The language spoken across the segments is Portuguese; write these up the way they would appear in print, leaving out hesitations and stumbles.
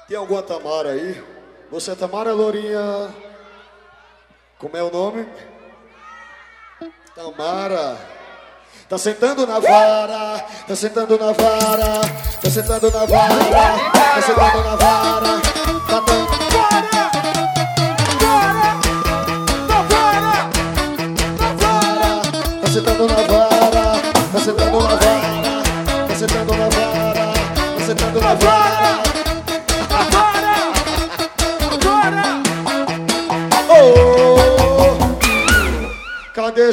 Tem alguma Tamara aí? Você é Tamara, Lourinha? Como é o nome? Tamara. Tá sentando na vara, tá sentando na vara, tá sentando na vara, tá sentando na vara, tá dando vara, tá sentando na vara, tá sentando na vara, tá sentando na vara, tá sentando na vara. Oh, cadê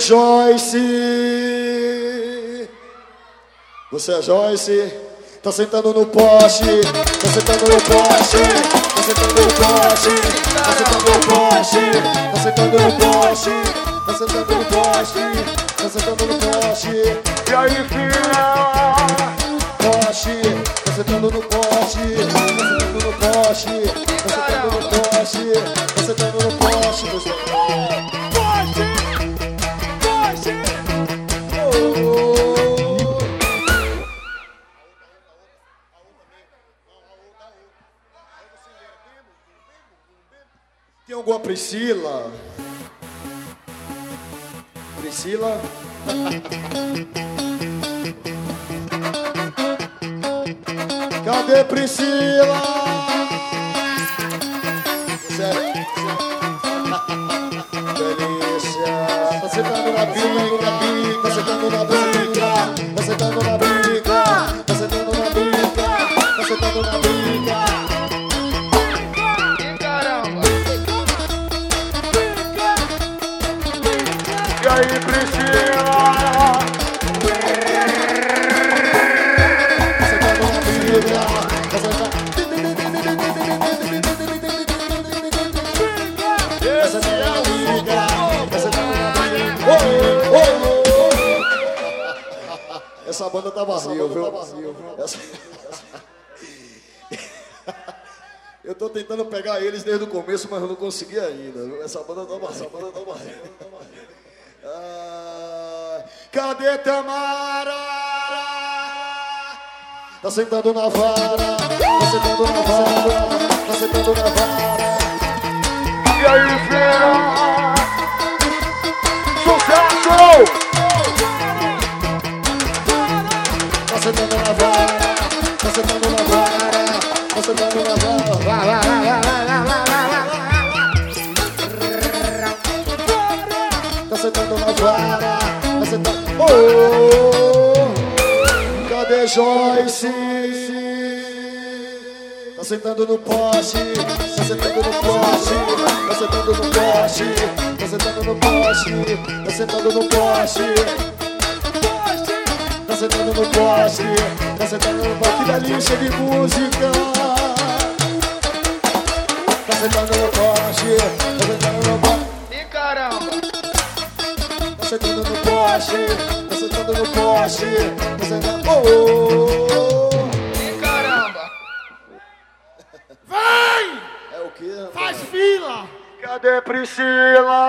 Joyce? Você é Joyce? Tá sentando no poste, tá sentando no poste, tá sentando no poste, tá sentando no poste, tá sentando no poste, tá sentando no poste, tá sentando no poste. E aí, filha? Poste, tá sentando no poste, tá sentando no poste, tá sentando no poste, tá sentando no poste. Poste, poste. Tem alguma Priscila? Priscila? Cadê Priscila? Delícia. Tá sentando na bica, tá sentando na bica, tá sentando na bica, tá sentando na bica, tá sentando na bica. E aí, Priscila? Você tá numa briga, você tá... Essa é a briga, você tá numa briga. Essa banda tá vazia, viu? Eu tô tentando pegar eles desde o começo, mas eu não consegui ainda, viu? Essa banda tá vazia, cadê Tamara? Tá sentando na vara, tá sentando na vara, tá sentando na vara. E aí, filha? Sucesso! Tá sentando na vara, tá sentando na vara, tá sentando na vara. Vai. Tá sentando na vara, tá sentando... Oh, cadê Joyce? Tá sentando no poste, tá sentando no poste, tá sentando no poste, tá sentando no poste, tá sentando no poste, tá sentando no poste, tá sentando no poste. Que delícia de música! Tá sentando no poste, tá sentando no poste. E caramba! Tá sentando no poste, tá sentando no poste, tá sentando... Oh! E caramba! Vem! É o quê? Faz fila! Cadê Priscila?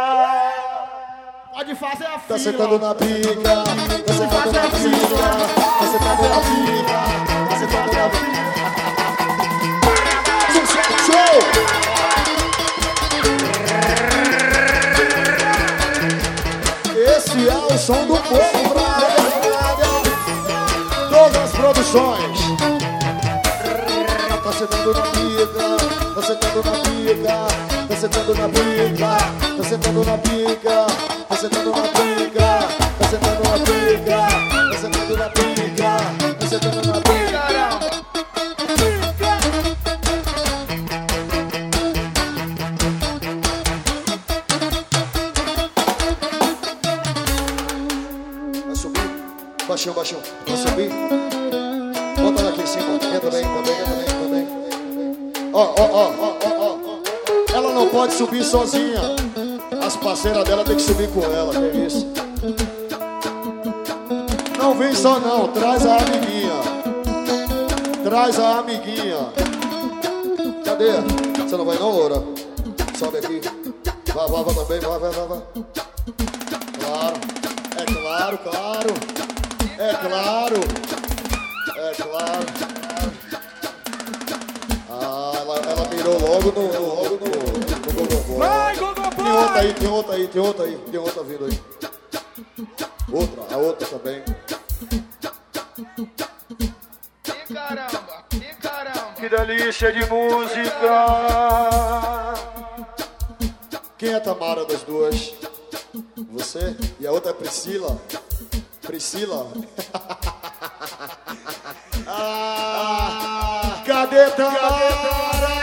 Pode fazer a fila! Tá sentando na pica, tá sentando na pica, tá sentando na pica, tá sentando na pica. Sucesso! Esse é o som do povo, brother. Todas as produções. Tá sentando na pica, tá sentando na pica, tá sentando na pica, tá sentando na pica, tá sentando na pica, tá sentando na pica, tá sentando na pica, tá sentando na pica. Vai subir? Baixinho. Vai subir? Bota ela aqui em cima. Entra bem. Ó. Ela não pode subir sozinha. As parceiras dela tem que subir com ela, que é isso? Não vem só não, traz a amiguinha. Cadê? Você não vai não, Loura? Sobe aqui. Vai também, vai. Claro. É claro. Mirou logo no Gogobol. Vai, Gogobol! Tem outra vindo aí. A outra também. E caramba, e caramba. Que delícia de música! Quem é a Tamara das duas? Você? E a outra é Priscila? Priscila? Cadê Tamara?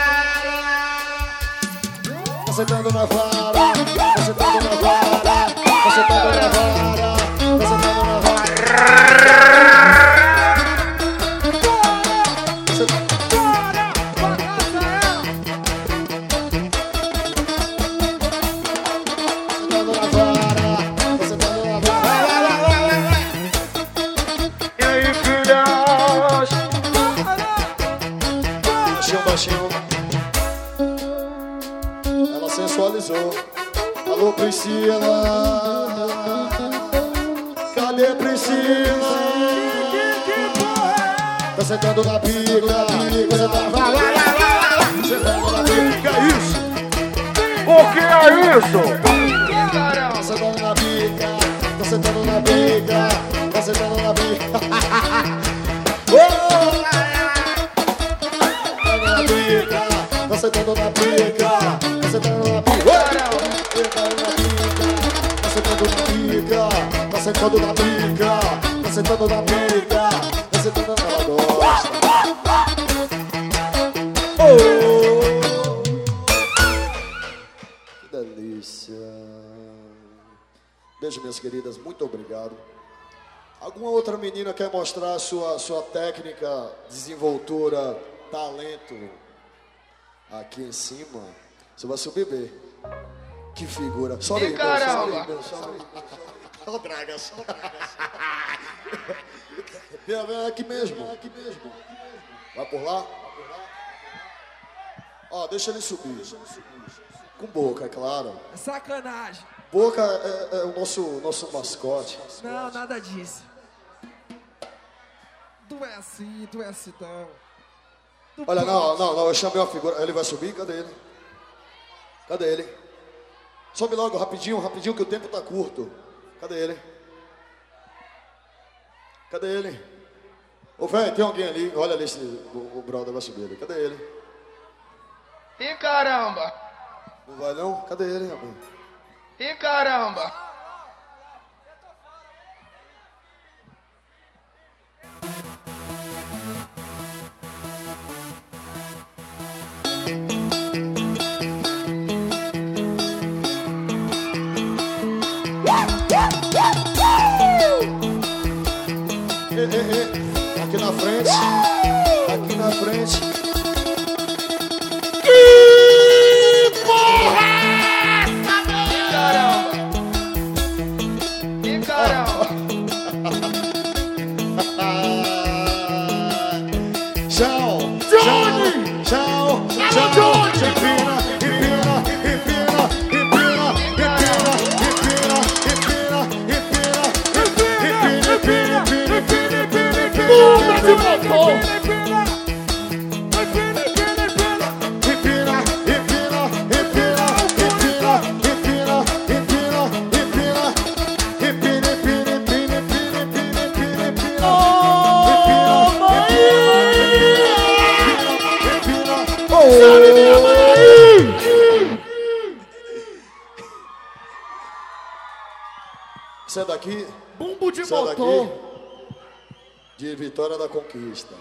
Tá sentando na vara, tá sentando na vara, tá sentando na vara, tá sentando na vara. Ela sensualizou. Alô, Priscila. Cadê Priscila? Tá sentando na pica. Sentando na pica. Que é isso? O que é isso? E caramba. Tá sentando na pica. Tá sentando na pica. Tá sentando na pica. Tá sentando na pica, tá sentando na pica, tá sentando na pica, tá sentando na pica, tá sentando na pica, tá sentando na ela gosta. Que delícia. Beijo, minhas queridas, muito obrigado. Alguma outra menina quer mostrar sua técnica, desenvoltura, talento? Aqui em cima, você vai subir bem. Que figura. Sobe aí, caramba. Só draga. Vem aqui mesmo. Vai por lá? Ó, deixa ele subir. Com boca, é claro. É sacanagem. Boca é o nosso mascote. Não, nada disso. Tu é assim tão. Olha, não, eu chamei uma figura. Ele vai subir? Cadê ele? Sobe logo, rapidinho, que o tempo tá curto. Cadê ele? Ô, velho, tem alguém ali. Olha ali se o brother vai subir ali. Cadê ele? E caramba. Não vai não? Cadê ele, rapaz? E caramba. Aqui na frente. E porra é essa, meu? E caramba. Tchau. Você é daqui? Bumbo de Você é motor. daqui? De Vitória da Conquista.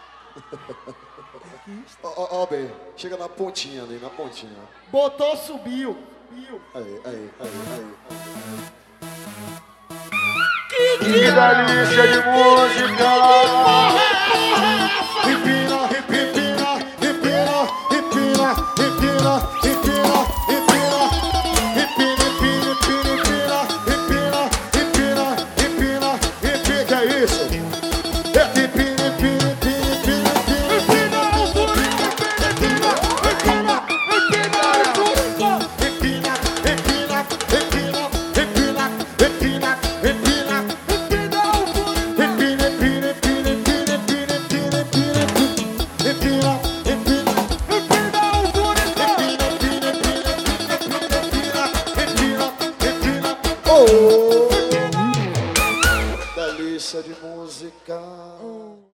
Ó, bem, chega na pontinha ali, na pontinha. Botou, subiu. Aí. Que delícia de música. Que é isso? delícia de música.